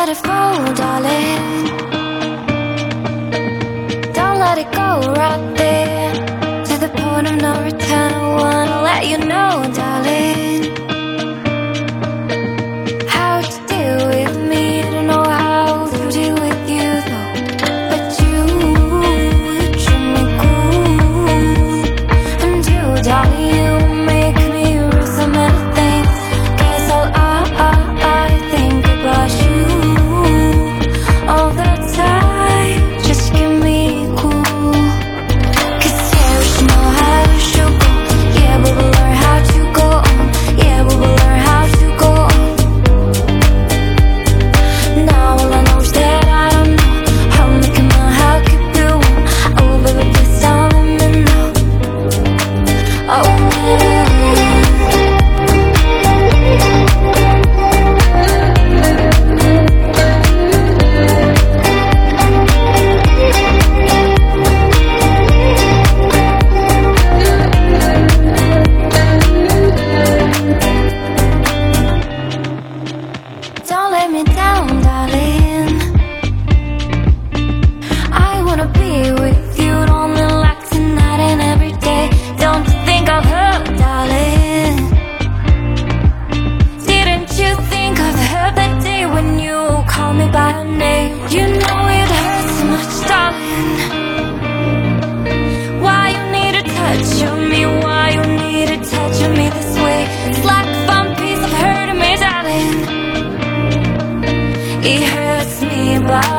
let it fall, darling. Don't let it go right there. To the point of no return, I wanna let you know, darling, how to deal with me. I don't know how to deal with you though, but you treat me cool. And you, darling, you make me real so many things. Guess I think about you all the time. Just give me cool. 'Cause yeah, we should know how to should go. Yeah, we will learn how to go on. Yeah, we will learn how to go on. Now all I know is that I don't know how to make a man, how to keep you warm. Oh baby, please don't let me know. Oh don't let me down, darling. I wanna be with you only like tonight and every day. Don't you think of her, darling? Didn't you think of her that day when you called me by her name? You know it hurts so much, darling. Why you need a touch of me? Why you need a touch of me this way? It's like a fun piece of her to me, darling. It hurts me, but